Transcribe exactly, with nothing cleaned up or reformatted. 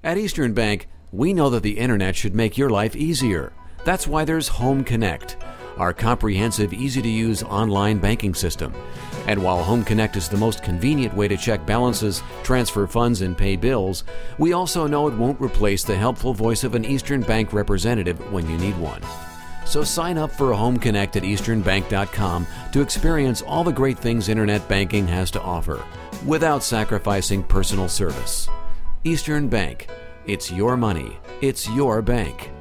At Eastern Bank, we know that the internet should make your life easier. That's why there's Home Connect, our comprehensive, easy-to-use online banking system. And while Home Connect is the most convenient way to check balances, transfer funds, and pay bills, we also know it won't replace the helpful voice of an Eastern Bank representative when you need one. So sign up for Home Connect at eastern bank dot com to experience all the great things internet banking has to offer, without sacrificing personal service. Eastern Bank. It's your money. It's your bank.